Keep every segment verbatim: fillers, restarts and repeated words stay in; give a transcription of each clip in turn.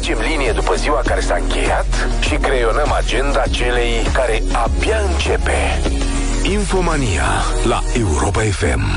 tragem linie după ziua care s-a încheiat și creionăm agenda celei care abia începe. Infomania la Europa F M.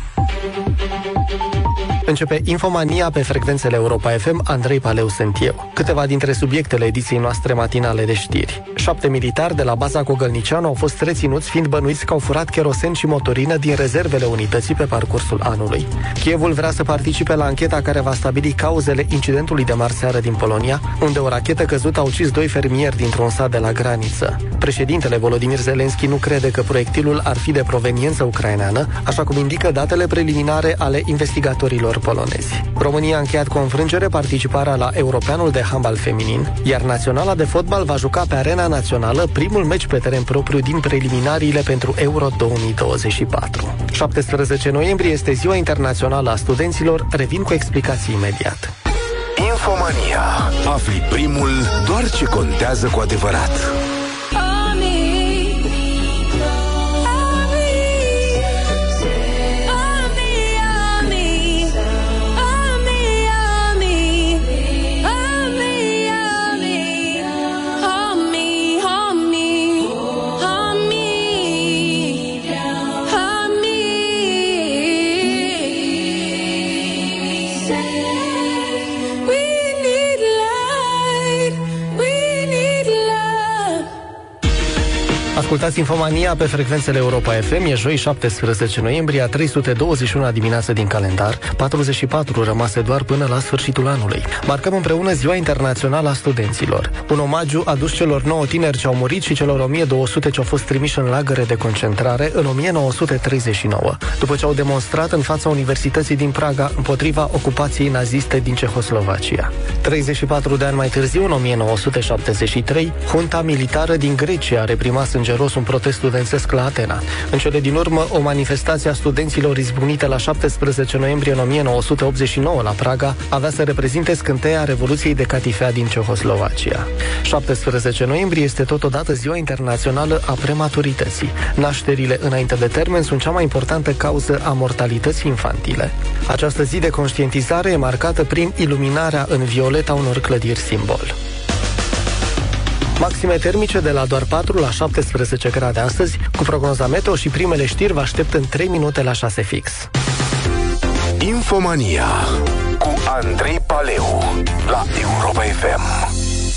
Începe Infomania pe frecvențele Europa F M. Andrei Paleu sunt eu. Câteva dintre subiectele ediției noastre matinale de știri. Șapte militari de la baza Cogălnicianu au fost reținuți fiind bănuiți că au furat kerosen și motorină din rezervele unității pe parcursul anului. Kievul vrea să participe la ancheta care va stabili cauzele incidentului de marseară din Polonia, unde o rachetă căzută a ucis doi fermieri dintr-un sat de la graniță. Președintele Volodymyr Zelensky nu crede că proiectilul ar fi de proveniență ucraineană, așa cum indică datele preliminare ale investigatorilor polonezi. România a încheiat cu o înfrângere participarea la Europeanul de handbal feminin, iar Naționala de fotbal va juca pe Arena Națională primul meci pe teren propriu din preliminariile pentru Euro două mii douăzeci și patru. șaptesprezece noiembrie este Ziua Internațională a Studenților. Revin cu explicații imediat. Infomania. Afli primul doar ce contează cu adevărat. Ascultați Infomania pe frecvențele Europa F M. E joi șaptesprezece noiembrie, a trei sute douăzeci și unu dimineață din calendar, patruzeci și patru rămase doar până la sfârșitul anului. Marcăm împreună Ziua Internațională a Studenților. Un omagiu adus celor nouă tineri ce au murit și celor o mie două sute ce au fost trimiși în lagăre de concentrare în o mie nouă sute treizeci și nouă, după ce au demonstrat în fața Universității din Praga împotriva ocupației naziste din Cehoslovacia. treizeci și patru de ani mai târziu, în o mie nouă sute șaptezeci și trei, junta militară din Grecia a reprimat sângeros un protest studențesc la Atena. În cele din urmă, o manifestație a studenților izbucnită la șaptesprezece noiembrie în o mie nouă sute optzeci și nouă la Praga avea să reprezinte scânteia Revoluției de catifea din Cehoslovacia. șaptesprezece noiembrie este totodată Ziua Internațională a Prematurității. Nașterile înainte de termen sunt cea mai importantă cauză a mortalității infantile. Această zi de conștientizare e marcată prin iluminarea în violet a unor clădiri simbol. Maxime termice de la doar patru la șaptesprezece grade astăzi, cu prognoza meteo și primele știri vă aștept în trei minute la șase fix. Infomania cu Andrei Paleu la Europa F M.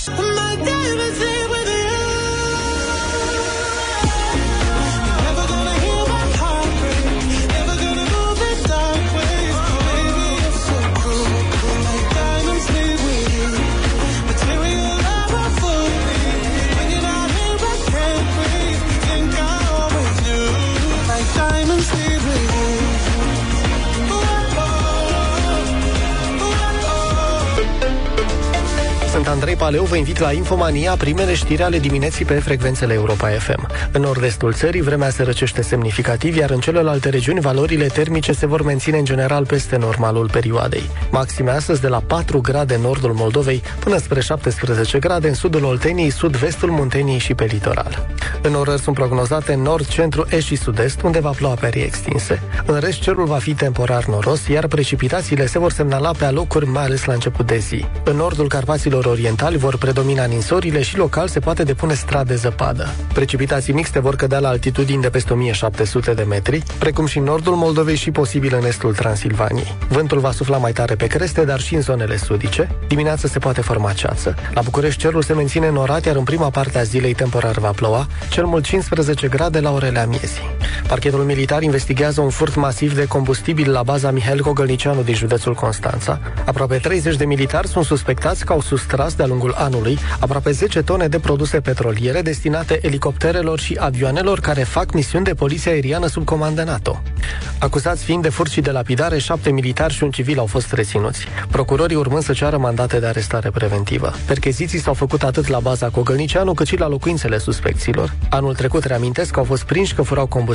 Sunt Andrei Paleu, vă invit la Infomania, primele știri ale dimineții pe frecvențele Europa F M. În nord-estul țării, vremea se răcește semnificativ, iar în celelalte regiuni, valorile termice se vor menține în general peste normalul perioadei. Maxime astăzi de la patru grade în nordul Moldovei până spre șaptesprezece grade în sudul Olteniei, sud-vestul Munteniei și pe litoral. În orări sunt prognozate în nord, centru, est și sud-est, unde va ploua perii extinse. În rest, cerul va fi temporar noros, iar precipitațiile se vor semnala pe alocuri, mai ales la început de zi. În nordul Carpaților orientali vor predomina ninsorile și local se poate depune strat de zăpadă. Precipitații mixte vor cădea la altitudini de peste o mie șapte sute de metri, precum și în nordul Moldovei și posibil în estul Transilvaniei. Vântul va sufla mai tare pe creste, dar și în zonele sudice. Dimineața se poate forma ceață. La București cerul se menține înorat, iar în prima parte a zilei temporar va ploua, cel mult cincisprezece grade la orele amiezii. Parchetul militar investigează un furt masiv de combustibil la baza Mihail Cogălnicianu din județul Constanța. Aproape treizeci de militari sunt suspectați că au sustras de-a lungul anului aproape zece tone de produse petroliere destinate elicopterelor și avioanelor care fac misiuni de poliție aeriană sub comandă NATO. Acuzați fiind de furt și de lapidare, șapte militari și un civil au fost reținuți. Procurorii urmând să ceară mandate de arestare preventivă. Percheziții s-au făcut atât la baza Cogălnicianu cât și la locuințele suspecților. Anul trecut, reamintesc, că au fost prinși că furau combustibil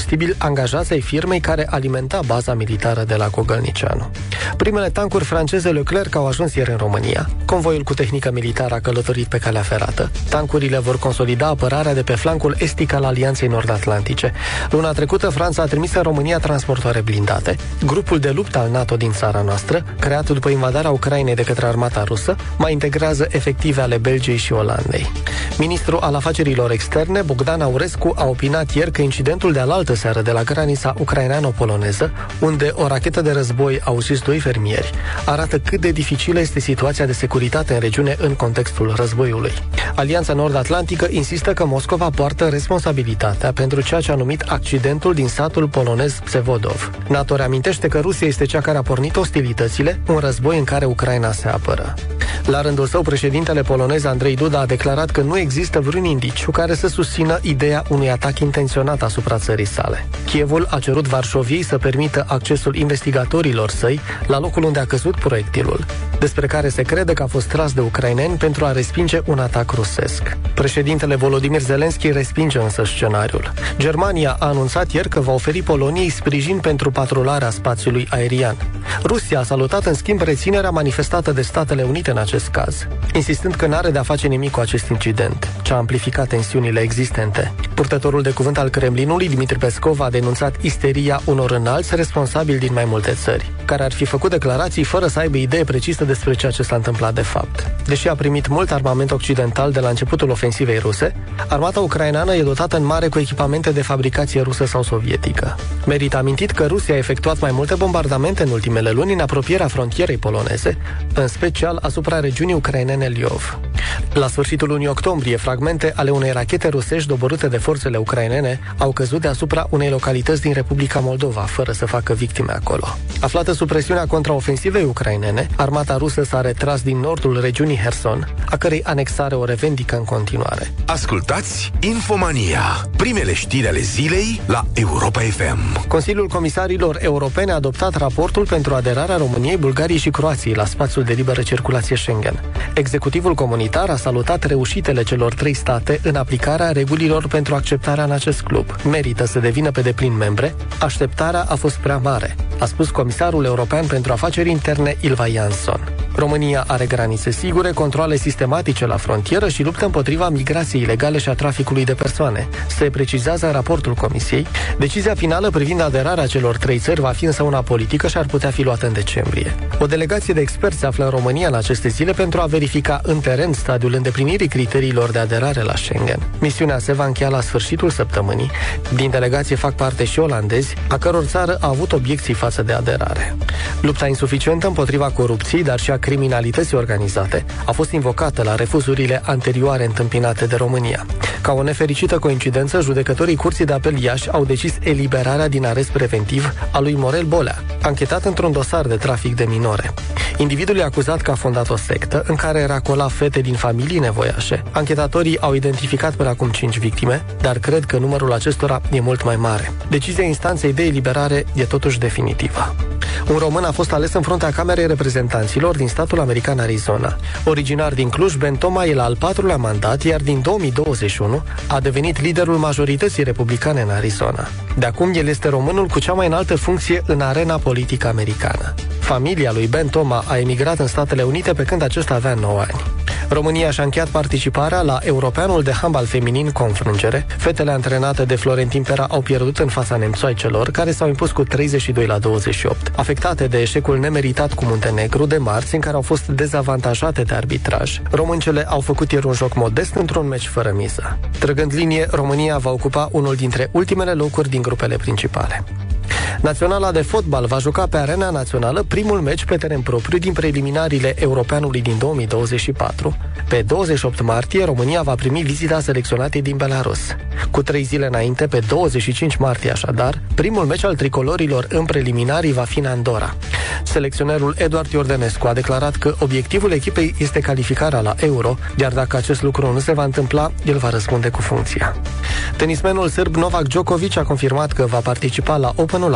combustibil angajați ai firmei care alimenta baza militară de la Gogălnicianu. Primele tancuri franceze Leclerc au ajuns ieri în România. Convoiul cu tehnică militară a călătorit pe calea ferată. Tancurile vor consolida apărarea de pe flancul estic al Alianței Nord-Atlantice. Luna trecută, Franța a trimis în România transportoare blindate. Grupul de luptă al NATO din țara noastră, creat după invadarea Ucrainei de către armata rusă, mai integrează efective ale Belgiei și Olandei. Ministrul al afacerilor externe, Bogdan Aurescu, a opinat ieri că incidentul de alaltă seară de la granița ucraineano-poloneză, unde o rachetă de război a ucis doi fermieri, arată cât de dificilă este situația de securitate în regiune în contextul războiului. Alianța Nord-Atlantică insistă că Moscova poartă responsabilitatea pentru ceea ce a numit accidentul din satul polonez Psevodov. NATO reamintește că Rusia este cea care a pornit ostilitățile, un război în care Ucraina se apără. La rândul său, președintele polonez Andrei Duda a declarat că nu există vreun indiciu care să susțină ideea unui atac intenționat asupra țării sale. Kievul a cerut Varșoviei să permită accesul investigatorilor săi la locul unde a căzut proiectilul, despre care se crede că a fost tras de ucraineni pentru a respinge un atac rusesc. Președintele Volodymyr Zelensky respinge însă scenariul. Germania a anunțat ieri că va oferi Poloniei sprijin pentru patrularea spațiului aerian. Rusia a salutat în schimb reținerea manifestată de Statele Unite în acest caz, insistând că n-are de-a face nimic cu acest incident, ce a amplificat tensiunile existente. Purtătorul de cuvânt al Kremlinului, Dmitri Peskov, a denunțat isteria unor înalți responsabili din mai multe țări, care ar fi făcut declarații fără să aibă idee precisă despre ceea ce s-a întâmplat de fapt. Deși a primit mult armament occidental de la începutul ofensivei ruse, armata ucraineană e dotată în mare cu echipamente de fabricație rusă sau sovietică. Merită amintit că Rusia a efectuat mai multe bombardamente în ultimele luni în apropierea frontierei poloneze, în special asupra regiunii ucrainene Lviv. La sfârșitul lunii octombrie, fragmente ale unei rachete rusești doborâte de forțele ucrainene au căzut deasupra unei localități din Republica Moldova, fără să facă victime acolo. Aflată sub presiunea contraofensivei ucrainene, armata rusă s-a retras din nordul regiunii Herson, a cărei anexare o revendică în continuare. Ascultați Infomania, primele știri ale zilei la Europa F M. Consiliul Comisarilor Europene a adoptat raportul pentru aderarea României, Bulgariei și Croației la spațiul de liberă circulație Schengen. Executivul comunitar a salutat reușitele celor trei state în aplicarea regulilor pentru acceptarea în acest club. Merită să devină pe deplin membre, așteptarea a fost prea mare, a spus comisarul european pentru afaceri interne Ylva Jansson. România are granițe sigure, controale sistematice la frontieră și luptă împotriva migrației ilegale și a traficului de persoane. Se precizează în raportul Comisiei. Decizia finală privind aderarea celor trei țări va fi însă una politică și ar putea fi luată în decembrie. O delegație de experți se află în România în aceste zile pentru a verifica în teren stadiul îndeplinirii criteriilor de aderare la Schengen. Misiunea se va încheia la sfârșitul săptămânii. Din delegație fac parte și olandezi, a căror țară a avut obiecții față de aderare. Lupta insuficientă împotriva corupției, dar și a criminalității organizate, a fost invocată la refuzurile anterioare întâmpinate de România. Ca o nefericită coincidență, judecătorii Curții de Apel Iași au decis eliberarea din arest preventiv a lui Morel Bolea, anchetat într-un dosar de trafic de minore. Individul e acuzat că a fondat o sectă în care racola fete din familii nevoiașe. Anchetatorii au identificat până acum cinci victime, dar cred că numărul acestora e mult mai mare. Decizia instanței de eliberare e totuși definitivă. Un român a fost ales în fruntea Camerei Reprezentanților din statul american Arizona. Originar din Cluj, Ben Toma e la al patrulea mandat, iar din două mii douăzeci și unu a devenit liderul majorității republicane în Arizona. De acum, el este românul cu cea mai înaltă funcție în arena politică americană. Familia lui Ben Toma a emigrat în Statele Unite pe când acesta avea nouă ani. România și-a încheiat participarea la Europeanul de handbal feminin cu înfrângere. Fetele antrenate de Florentin Pera au pierdut în fața nemțoaicelor, care s-au impus cu treizeci și doi la douăzeci și opt. Afectate de eșecul nemeritat cu Muntenegru de marți, în care au fost dezavantajate de arbitraj, româncele au făcut ieri un joc modest într-un meci fără miză. Trăgând linie, România va ocupa unul dintre ultimele locuri din grupele principale. Naționala de fotbal va juca pe Arena Națională primul meci pe teren propriu din preliminariile Europeanului din două mii douăzeci și patru. Pe douăzeci și opt martie, România va primi vizita selecționatei din Belarus. Cu trei zile înainte, pe douăzeci și cinci martie așadar, primul meci al tricolorilor în preliminarii va fi în Andorra. Selecționerul Eduard Iordănescu a declarat că obiectivul echipei este calificarea la Euro, iar dacă acest lucru nu se va întâmpla, el va răspunde cu funcția. Tenismenul sârb Novak Djokovic a confirmat că va participa la Openul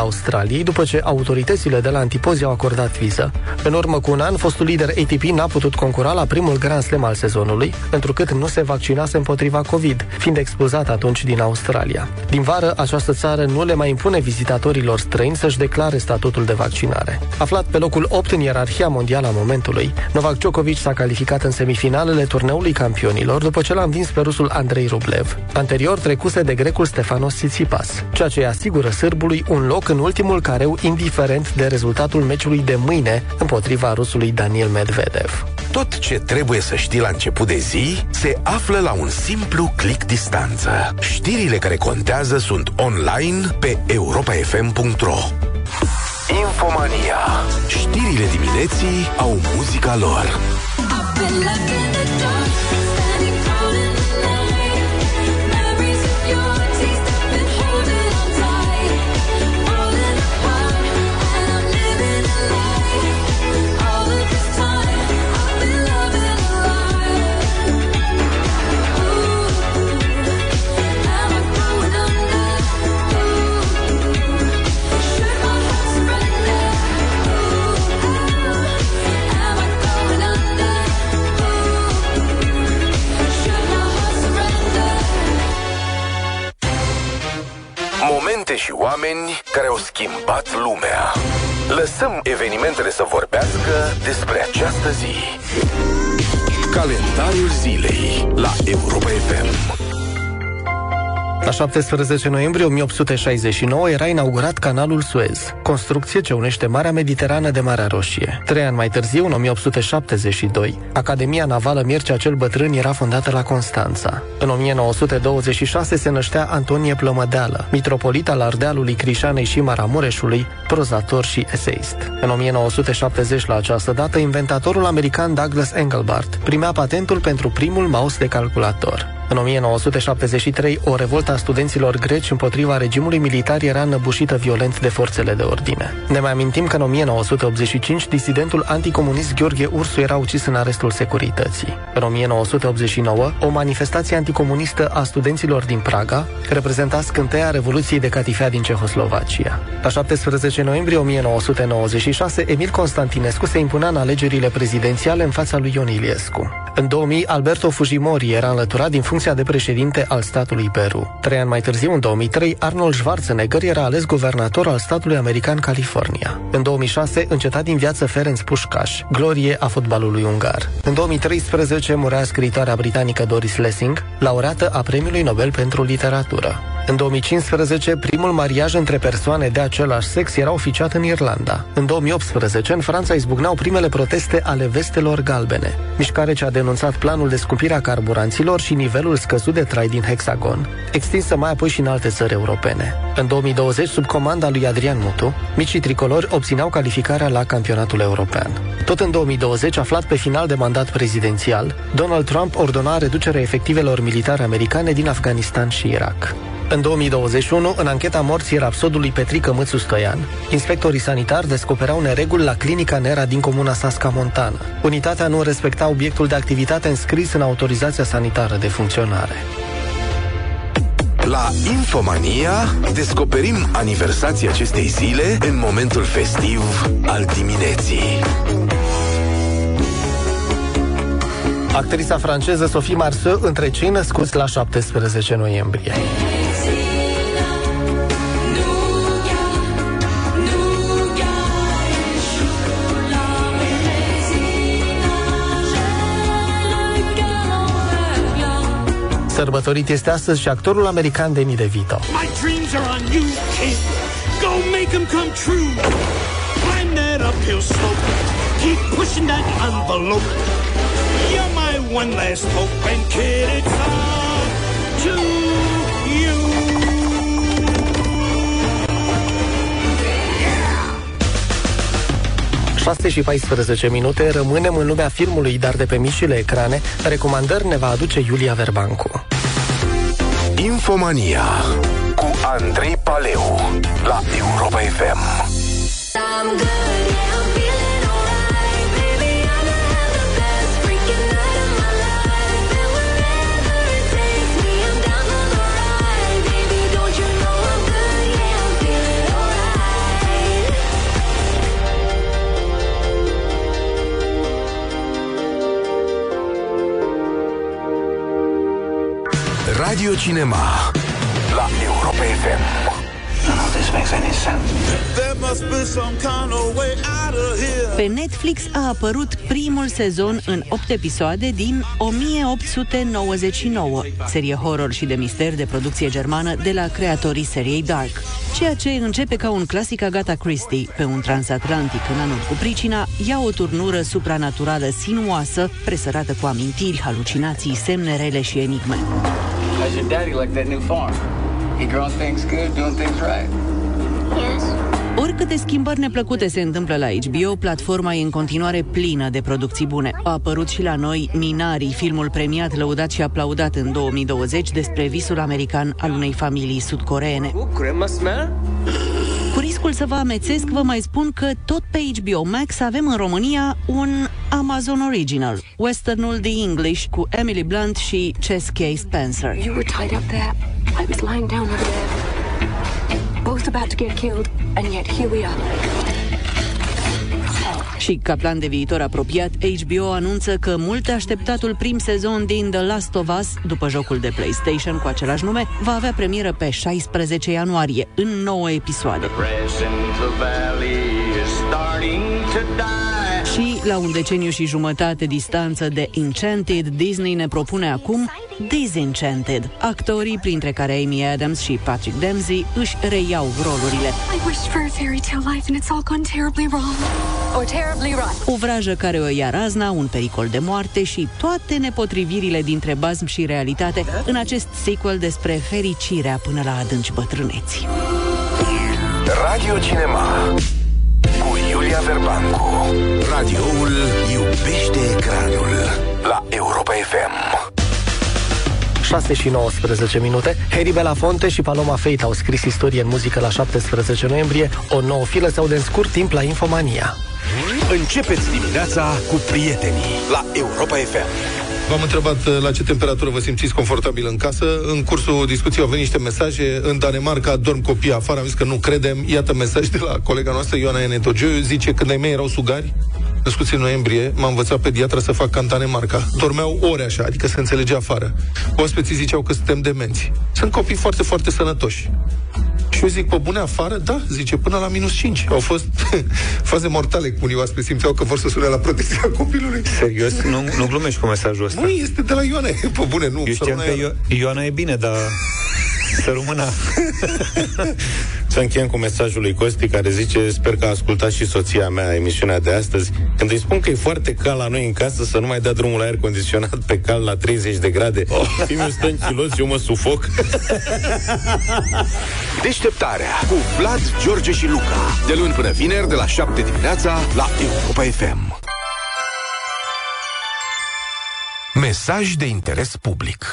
Australiei după ce autoritățile de la Antipozi au acordat viză. În urmă cu un an, fostul lider A T P n-a putut concura la primul Grand Slam al sezonului, întrucât nu se vaccinase împotriva COVID, fiind expulzat atunci din Australia. Din vară, această țară nu le mai impune vizitatorilor străini să-și declare statutul de vaccinare. Aflat pe locul opt în ierarhia mondială a momentului, Novak Djokovic s-a calificat în semifinalele turneului campionilor după ce l-a învins pe rusul Andrei Rublev. Anterior trecuse de grecul Stefanos Tsitsipas, ceea ce îi asigură sârbului un loc în ultimul careu, indiferent de rezultatul meciului de mâine împotriva rusului Daniil Medvedev. Tot ce trebuie să știi la început de zi se află la un simplu click distanță. Știrile care contează sunt online pe europa f m punct r o. Infomania. Știrile dimineții au muzica lor. Momente și oameni care au schimbat lumea. Lăsăm evenimentele să vorbească despre această zi. Calendariul zilei la Europa F M. La șaptesprezece noiembrie o mie opt sute șaizeci și nouă era inaugurat canalul Suez, construcție ce unește Marea Mediterană de Marea Roșie. Trei ani mai târziu, în o mie opt sute șaptezeci și doi, Academia Navală Mircea cel Bătrân era fondată la Constanța. În o mie nouă sute douăzeci și șase se năștea Antonie Plămădeală, mitropolit al Ardealului, Crișanei și Maramureșului, prozator și eseist. În o mie nouă sute șaptezeci, la această dată, inventatorul american Douglas Engelbart primea patentul pentru primul mouse de calculator. În o mie nouă sute șaptezeci și trei, o revoltă a studenților greci împotriva regimului militar era înăbușită violent de forțele de ordine. Ne mai amintim că în o mie nouă sute optzeci și cinci, disidentul anticomunist Gheorghe Ursu era ucis în arestul securității. În o mie nouă sute optzeci și nouă, o manifestație anticomunistă a studenților din Praga reprezenta scânteia Revoluției de catifea din Cehoslovacia. La șaptesprezece noiembrie o mie nouă sute nouăzeci și șase, Emil Constantinescu se impunea în alegerile prezidențiale în fața lui Ion Iliescu. În două mii, Alberto Fujimori era înlăturat din funcția de președinte al statului Peru. Trei ani mai târziu, în două mii trei, Arnold Schwarzenegger era ales guvernator al statului american California. În două mii șase, înceta din viață Ferenc Pușcaș, glorie a fotbalului ungar. În două mii treisprezece, murea scriitoarea britanică Doris Lessing, laureată a Premiului Nobel pentru literatură. În două mii cincisprezece, primul mariaj între persoane de același sex era oficiat în Irlanda. În două mii optsprezece, în Franța izbucneau primele proteste ale vestelor galbene, mișcare ce a denunțat planul de scumpire a carburanților și nivelul scăzut de trai din Hexagon, extinsă mai apoi și în alte țări europene. În două mii douăzeci, sub comanda lui Adrian Mutu, micii tricolori obțineau calificarea la campionatul european. Tot în două mii douăzeci, aflat pe final de mandat prezidențial, Donald Trump ordona reducerea efectivelor militare americane din Afganistan și Irak. În două mii douăzeci și unu, în ancheta morții rapsodului Petrică Mățu Stoian, inspectorii sanitari descopereau nereguli la clinica Nera din comuna Sasca Montană. Unitatea nu respecta obiectul de activitate înscris în autorizația sanitară de funcționare. La Infomania descoperim aniversația acestei zile în momentul festiv al dimineții. Actrița franceză Sophie Marceau între cei născuți la șaptesprezece noiembrie. Sărbătorit este astăzi și actorul american Danny DeVito. My dreams are on you, kid. Go make them come true. Climb that uphill slope. Keep pushing that envelope. You're my one last hope, and kid, it's on to you. șase și paisprezece minute, rămânem în lumea filmului, dar de pe micile ecrane, recomandări ne va aduce Iulia Verbancu. Infomania cu Andrei Paleu la Europa F M. Radio Cinema la Europa F M. Pe Netflix a apărut primul sezon în opt episoade din o mie opt sute nouăzeci și nouă, serie horror și de mister de producție germană de la creatorii seriei Dark. Ceea ce începe ca un clasic Agatha Christie pe un transatlantic în anul cu pricina, ia o turnură supranaturală sinuoasă, presărată cu amintiri, halucinații, semne rele și enigme. How's your daddy like that new farm? He growing things good, doing things right? Yes. Oricâte schimbări neplăcute se întâmplă la H B O, platforma e în continuare plină de producții bune. A apărut și la noi Minarii, filmul premiat, lăudat și aplaudat în două mii douăzeci despre visul american al unei familii sudcoreene. Cu riscul să vă amețesc, vă mai spun că tot pe H B O Max avem în România un Amazon Original, westernul The English cu Emily Blunt și Chess K. Spencer. You were tied up there. I was lying down over there. Both about to get killed, and yet here we are. Și ca plan de viitor apropiat, H B O anunță că mult așteptatul prim sezon din The Last of Us, după jocul de PlayStation cu același nume, va avea premieră pe șaisprezece ianuarie, în nouă episoade. Și la un deceniu și jumătate distanță de Enchanted, Disney ne propune acum Disenchanted. Actorii, printre care Amy Adams și Patrick Dempsey, își reiau rolurile. I wished for a fairy tale life and it's all gone terribly wrong. Or terribly right. O vrajă care o ia razna, un pericol de moarte și toate nepotrivirile dintre bazm și realitate în acest sequel despre fericirea până la adânci bătrâneți. Radio Cinema cu Iulia Verbancu. Radioul iubește ecranul la Europa F M. șase și nouăsprezece minute. Harry Belafonte și Paloma Faith au scris istorie în muzică la șaptesprezece noiembrie. O nouă filă se aude în scurt timp la Infomania. Începeți dimineața cu prietenii la Europa F M. V-am întrebat la ce temperatură vă simțiți confortabil în casă. În cursul discuției au venit niște mesaje. În Danemarca dorm copiii afară. Am zis că nu credem. Iată mesaj de la colega noastră, Ioana Enetogiu. Zice, când ai mei erau sugari, născuți în noiembrie, m-a învățat pediatra să fac ca în Danemarca. Dormeau ore așa, adică se înțelegea afară. Oaspeții ziceau că suntem demenți. Sunt copii foarte, foarte sănătoși. Și eu zic, pe bune afară? Da, zice, până la minus cinci. Au fost faze mortale, cum unii oaspeți simțeau că vor să sune la protecția copilului. Serios? Nu, nu glumești cu mesajul ăsta? Nu, este de la Ioana, pe bune, nu. Eu știam că Io- Ioana e bine, dar să rămână. Să încheiem cu mesajul lui Costi, care zice: sper că a ascultat și soția mea emisiunea de astăzi. Când îi spun că e foarte cald la noi în casă, să nu mai dea drumul la aer condiționat pe cald la treizeci de grade. Oh. Fiul stă închilos, eu mă sufoc. Deșteptarea cu Vlad, George și Luca, de luni până vineri, de la șapte dimineața la Europa F M. Mesaj de interes public.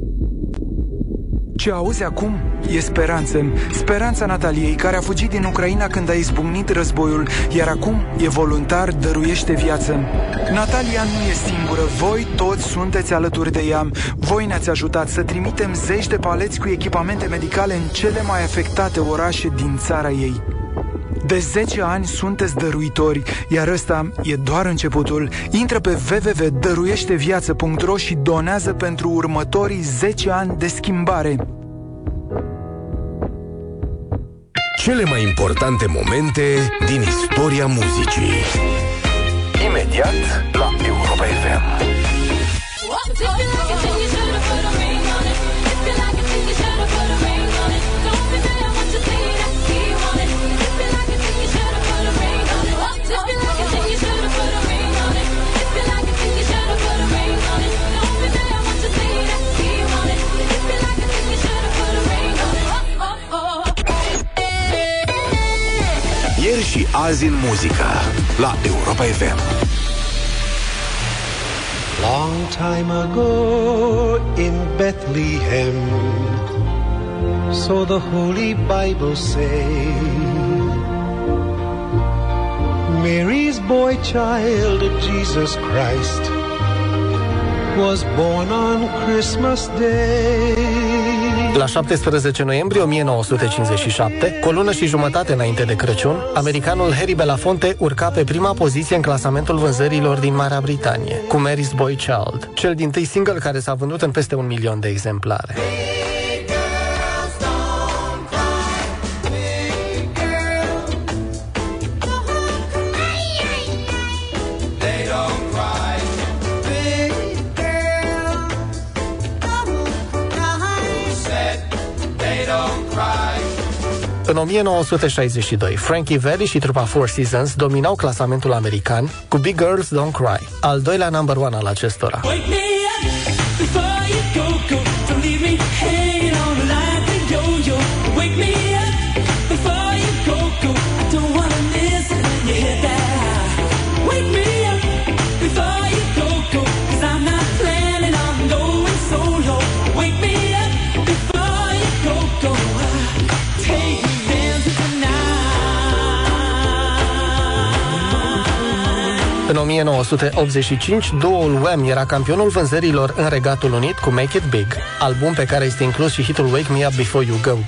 Ce auzi acum e speranță. Speranța Nataliei, care a fugit din Ucraina când a izbucnit războiul, iar acum e voluntar, dăruiește viață. Natalia nu e singură, voi toți sunteți alături de ea. Voi ne-ați ajutat să trimitem zeci de paleți cu echipamente medicale în cele mai afectate orașe din țara ei. De zece ani sunteți dăruitori, iar ăsta e doar începutul. Intră pe w w w punct dăruiește viață punct r o și donează pentru următorii zece ani de schimbare. Cele mai importante momente din istoria muzicii. Imediat la Europa F M. Ieri și azi în muzică la Europa F M. Long time ago in Bethlehem, so the Holy Bible say, Mary's boy child, Jesus Christ, was born on Christmas Day. La șaptesprezece noiembrie o mie nouă sute cincizeci și șapte, cu o lună și jumătate înainte de Crăciun, americanul Harry Belafonte urca pe prima poziție în clasamentul vânzărilor din Marea Britanie, cu Mary's Boy Child, cel dintâi single care s-a vândut în peste un milion de exemplare. În o mie nouă sute șaizeci și doi, Frankie Valli și trupa Four Seasons dominau clasamentul american cu Big Girls Don't Cry, al doilea number one al acestora. În o mie nouă sute optzeci și cinci, duo-ul Wham era campionul vânzărilor în Regatul Unit cu Make It Big, album pe care este inclus și hitul Wake Me Up Before You Go Go.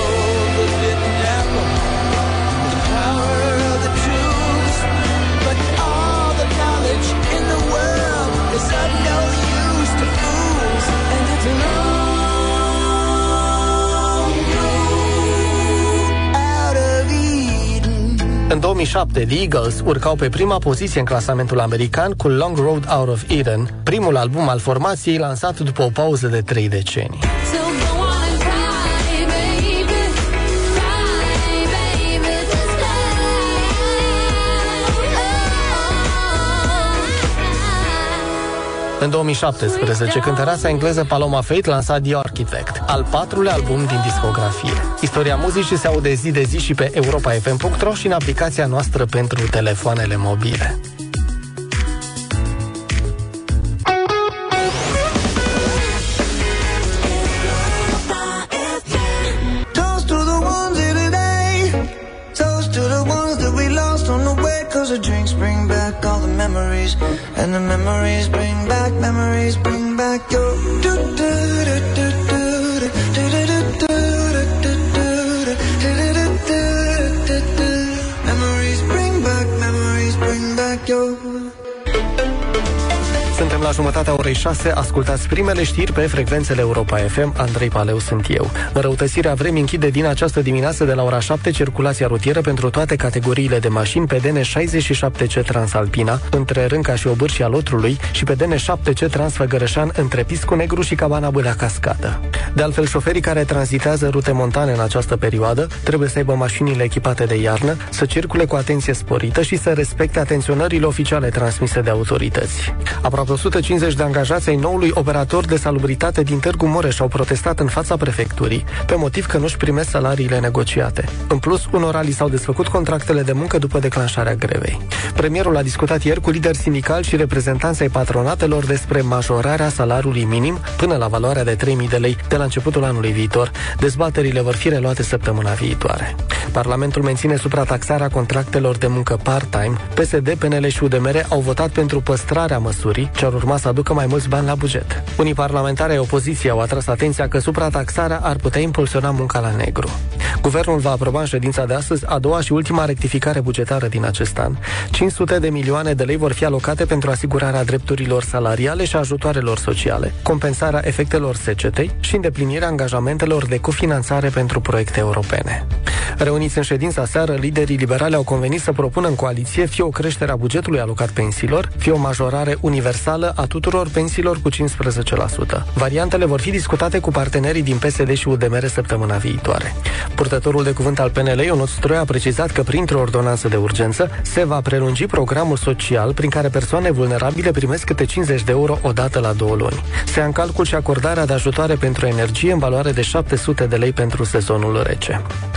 În două mii șapte, The Eagles urcau pe prima poziție în clasamentul american cu Long Road Out of Eden, primul album al formației lansat după o pauză de trei decenii. În două mii șaptesprezece, cântăreața engleză Paloma Faith lansa The Architect, al patrulea album din discografie. Istoria muzicii se aude zi de zi și pe europa f m punct r o și în aplicația noastră pentru telefoanele mobile. The drinks bring back all the memories, and the memories bring back, memories bring back your do do do do do do do do do. Memories bring back, memories bring back your. Suntem la jumătatea orei șase, ascultați primele știri pe frecvențele Europa F M. Andrei Paleu sunt eu. Înrăutățirea vremii închide din această dimineață de la ora șapte circulația rutieră pentru toate categoriile de mașini pe D N șaizeci și șapte C Transalpina, între Rânca și Obârșia Lotrului, și pe D N șapte C Transfăgărășan, între Piscu Negru și Cabana Bâlea Cascadă. De altfel, șoferii care tranzitează rute montane în această perioadă trebuie să aibă mașinile echipate de iarnă, să circule cu atenție sporită și să respecte atenționările oficiale transmise de autorități. Aproape o sută cincizeci de angajați ai noului operator de salubritate din Târgu Mureș au protestat în fața prefecturii pe motiv că nu-și primesc salariile negociate. În plus, unora li s-au desfăcut contractele de muncă după declanșarea grevei. Premierul a discutat ieri cu lideri sindicali și reprezentanți ai patronatelor despre majorarea salariului minim până la valoarea de trei mii de lei de la începutul anului viitor. Dezbaterile vor fi reluate săptămâna viitoare. Parlamentul menține suprataxarea contractelor de muncă part-time. P S D, P N L și U D M R au votat pentru păstrarea măsurii, ce ar urma să aducă mai mulți bani la buget. Unii parlamentari ai opoziției au atras atenția că suprataxarea ar putea impulsiona munca la negru. Guvernul va aproba în ședința de astăzi a doua și ultima rectificare bugetară din acest an. cinci sute de milioane de lei vor fi alocate pentru asigurarea drepturilor salariale și ajutoarelor sociale, compensarea efectelor secetei și îndeplinirea angajamentelor de cofinanțare pentru proiecte europene. Reuniți în ședința seară, liderii liberali au convenit să propună în coaliție fie o creștere a bugetului alocat pensiilor, fie o majorare universală a tuturor pensiilor cu cincisprezece la sută. Variantele vor fi discutate cu partenerii din P S D și U D M R săptămâna viitoare. Purtătorul de cuvânt al P N L, Ionuț Stroia, a precizat că printr-o ordonanță de urgență se va prelungi programul social prin care persoane vulnerabile primesc câte cincizeci de euro odată la două luni. Se ia în calcul și acordarea de ajutoare pentru energie în valoare de șapte sute de lei pentru sezonul rece.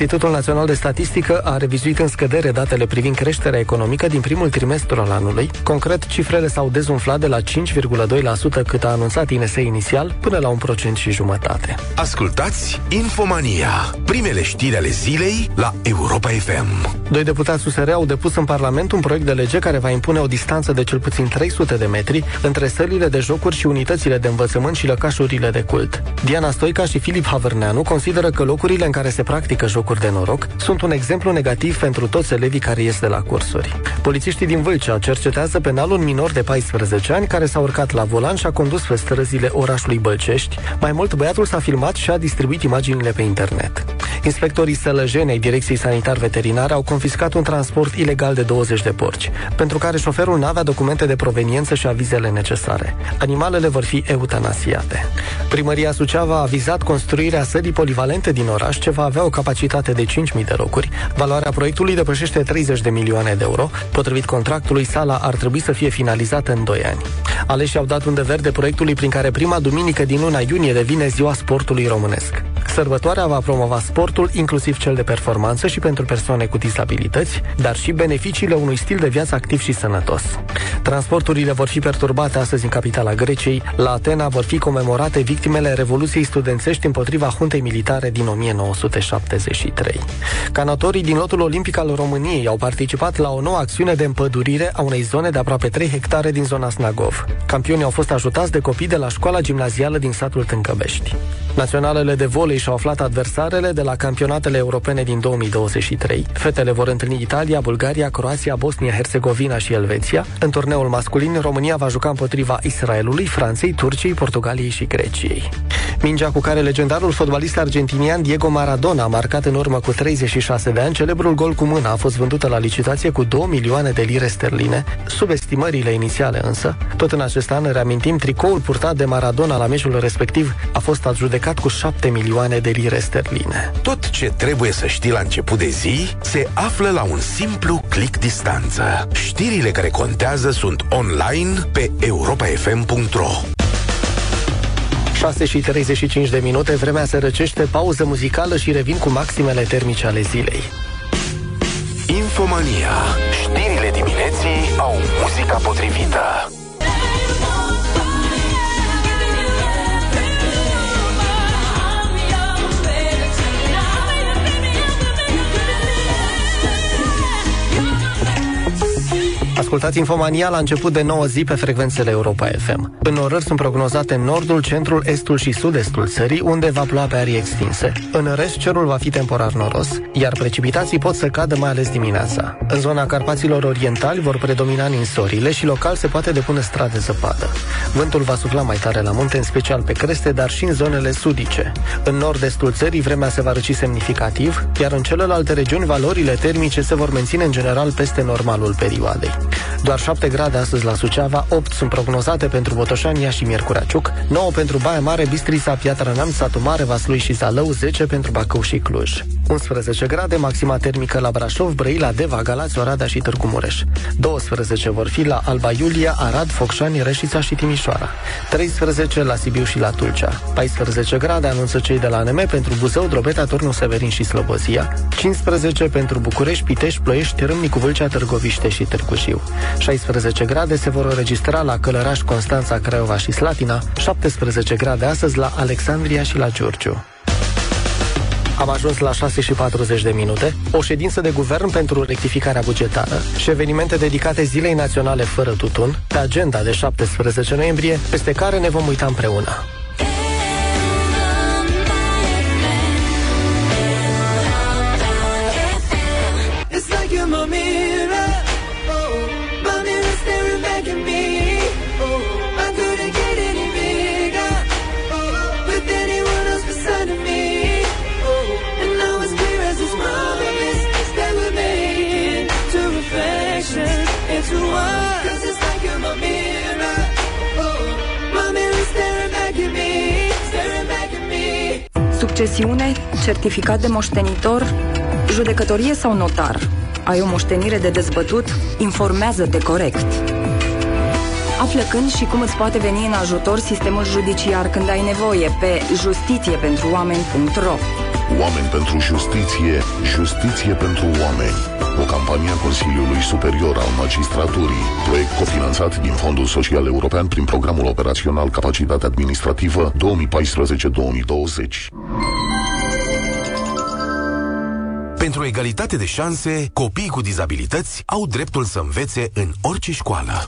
Institutul Național de Statistică a revizuit în scădere datele privind creșterea economică din primul trimestru al anului. Concret, cifrele s-au dezumflat de la cinci virgulă doi la sută cât a anunțat I N S inițial, până la un procent și jumătate. Ascultați Infomania, primele știri ale zilei la Europa F M. Doi deputați U S R au depus în Parlament un proiect de lege care va impune o distanță de cel puțin trei sute de metri între sălile de jocuri și unitățile de învățământ și lăcașurile de cult. Diana Stoica și Filip Havărneanu consideră că locurile în care se practică jocuri de noroc sunt un exemplu negativ pentru toți elevii care ies de la cursuri. Polițiștii din Vâlcea cercetează penal un minor de paisprezece ani care s-a urcat la volan și a condus pe străzile orașului Bălcești. Mai mult, băiatul s-a filmat și a distribuit imaginile pe internet. Inspectorii sălăjeni ai Direcției Sanitar-Veterinare au confiscat un transport ilegal de douăzeci de porci, pentru care șoferul n-avea documente de proveniență și avizele necesare. Animalele vor fi eutanasiate. Primăria Suceava a avizat construirea sălii polivalente din oraș, ce va avea o capacitate de cinci mii de locuri. Valoarea proiectului depășește treizeci de milioane de euro. Potrivit contractului, sala ar trebui să fie finalizată în doi ani. Aleșii au dat undă verde proiectului prin care prima duminică din luna iunie devine Ziua Sportului Românesc. Sărbătoarea va promova sportul, inclusiv cel de performanță și pentru persoane cu dizabilități, dar și beneficiile unui stil de viață activ și sănătos. Transporturile vor fi perturbate astăzi în capitala Greciei. La Atena vor fi comemorate victimele Revoluției studențești împotriva huntei militare din o mie nouă sute șaptezeci și trei. Canatorii din lotul olimpic al României au participat la o nouă acțiune de împădurire a unei zone de aproape trei hectare din zona Snagov. Campionii au fost ajutați de copii de la școala gimnazială din satul Tâncăbești. Naționalele de volei și-au aflat adversarele de la campionatele europene din două mii douăzeci și trei. Fetele vor întâlni Italia, Bulgaria, Croația, Bosnia-Herzegovina și Elveția. În turneul masculin, România va juca împotriva Israelului, Franței, Turciei, Portugaliei și Greciei. Mingea cu care legendarul fotbalist argentinian Diego Maradona a marcat în urmă cu treizeci și șase de ani celebrul gol cu mâna a fost vândută la licitație cu două milioane de lire sterline, sub estimările inițiale însă. Tot în acest an, reamintim, tricoul purtat de Maradona la meciul respectiv a fost adjudecat cu șapte milioane de lire sterline. Tot ce trebuie să știi la început de zi se află la un simplu click distanță. Știrile care contează sunt online pe europa f m punct r o. șase și treizeci și cinci de minute, vremea se răcește, pauză muzicală și revin cu maximele termice ale zilei. Infomania. Știrile dimineții au muzica potrivită. Ascultați Infomania la început de nouă zi pe frecvențele Europa F M. Înnorări sunt prognozate în nordul, centrul, estul și sud-estul țării, unde va ploua pe arii extinse. În rest, cerul va fi temporar noros, iar precipitații pot să cadă mai ales dimineața. În zona Carpaților Orientali vor predomina ninsorile și local se poate depune strat de zăpadă. Vântul va sufla mai tare la munte, în special pe creste, dar și în zonele sudice. În nord-estul țării vremea se va răci semnificativ, iar în celelalte regiuni valorile termice se vor menține în general peste normalul perioadei. Doar șapte grade astăzi la Suceava, opt sunt prognozate pentru Botoșani, Iași și Miercurea Ciuc, nouă pentru Baia Mare, Bistrița, Piatra Neamț, Satu Mare, Vaslui și Zalău, zece pentru Bacău și Cluj. unsprezece grade, maxima termică la Brașov, Brăila, Deva, Galați, Oradea și Târgu Mureș. douăsprezece vor fi la Alba Iulia, Arad, Focșani, Reșița și Timișoara. treisprezece la Sibiu și la Tulcea. paisprezece grade anunță cei de la A N M pentru Buzău, Drobeta, Turnul Severin și Slobozia. cincisprezece pentru București, Pitești, Ploiești, Râmnicu Vâlcea, Târgoviște și Târgu Jiu. șaisprezece grade se vor înregistra la Călăraș, Constanța, Craiova și Slatina. șaptesprezece grade astăzi la Alexandria și la Giurgiu. Am ajuns la șase și patruzeci de minute, o ședință de guvern pentru rectificarea bugetară și evenimente dedicate Zilei Naționale Fără Tutun, pe agenda de șaptesprezece noiembrie, peste care ne vom uita împreună. Succesiune, certificat de moștenitor, judecătorie sau notar. Ai o moștenire de dezbătut? Informează-te corect. Află când și cum îți poate veni în ajutor sistemul judiciar când ai nevoie pe justiție pentru oameni punct ro. Oameni pentru justiție, justiție pentru oameni. O campanie a Consiliului Superior al Magistraturii. Proiect cofinanțat din Fondul Social European prin Programul Operațional Capacitate Administrativă două mii paisprezece două mii douăzeci. Pentru egalitate de șanse, copiii cu dizabilități au dreptul să învețe în orice școală.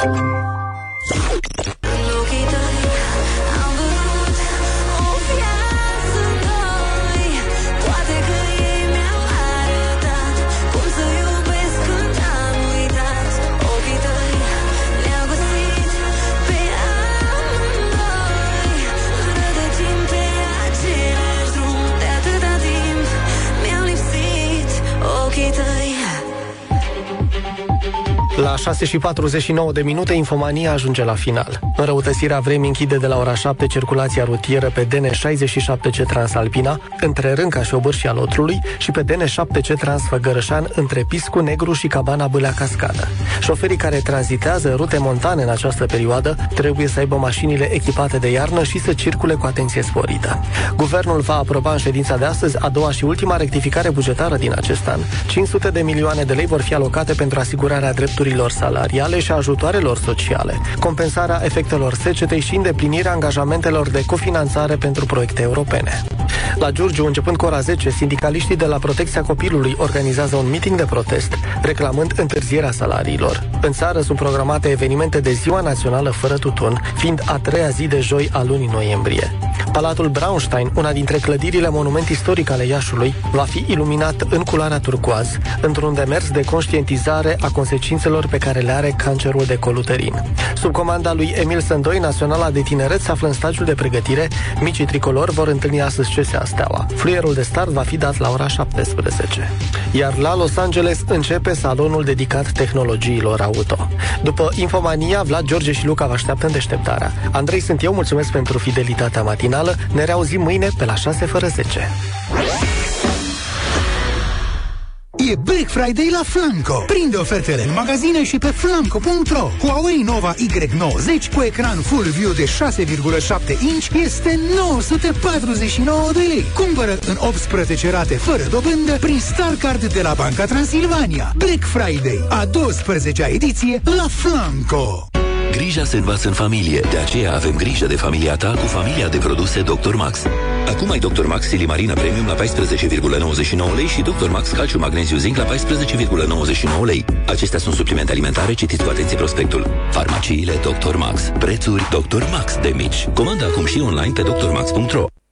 La șase și patruzeci și nouă de minute, Infomania ajunge la final. Înrăutățirea vremii închide de la ora șapte circulația rutieră pe D N șaizeci și șapte C Transalpina, între Rânca și Obârșia Lotrului, și pe D N șapte C Transfăgărășan, între Piscu Negru și Cabana Bâlea Cascadă. Șoferii care tranzitează rute montane în această perioadă trebuie să aibă mașinile echipate de iarnă și să circule cu atenție sporită. Guvernul va aproba în ședința de astăzi a doua și ultima rectificare bugetară din acest an. cinci sute de milioane de lei vor fi alocate pentru asigurarea drepturilor salariale și ajutoarelor sociale, compensarea efectelor secetei și îndeplinirea angajamentelor de cofinanțare pentru proiecte europene. La Giurgiu, începând cu ora zece, sindicaliștii de la Protecția Copilului organizează un meeting de protest, reclamând întârzierea salariilor. În țară sunt programate evenimente de Ziua Națională fără tutun, fiind a treia zi de joi a lunii noiembrie. Palatul Braunstein, una dintre clădirile monument istoric ale Iașului, va fi iluminat în culoarea turcoaz, într-un demers de conștientizare a consecințelor pe care le are cancerul de col uterin. Sub comanda lui Emil Sândoi, Naționala de Tineret se află în stagiul de pregătire. Micii tricolori vor întâlni astăzi C S A Steaua. Fluierul de start va fi dat la ora șaptesprezece. Iar la Los Angeles începe salonul dedicat tehnologiilor auto. După Infomania, Vlad, George și Luca vă așteaptă în deșteptarea. Andrei sunt eu, mulțumesc pentru fidelitatea matinală. Ne reauzim mâine pe la șase fără zece. E Black Friday la Flanco. Prinde ofertele în magazine și pe flanco punct ro. Huawei Nova Y nouăzeci cu ecran Full View de șase virgulă șapte inch este nouă sute patruzeci și nouă de lei. Cumpără în optsprezece rate fără dobândă prin Starcard de la Banca Transilvania. Black Friday, a douăsprezecea ediție la Flanco. Grija se învață în familie, de aceea avem grijă de familia ta cu familia de produse doctor Max. Acum ai doctor Max Silimarina Premium la paisprezece virgulă nouăzeci și nouă lei și doctor Max Calcium Magneziu Zinc la paisprezece virgulă nouăzeci și nouă lei. Acestea sunt suplimente alimentare, citiți cu atenție prospectul. Farmaciile doctor Max. Prețuri doctor Max de mici. Comandă acum și online pe doctor max punct ro.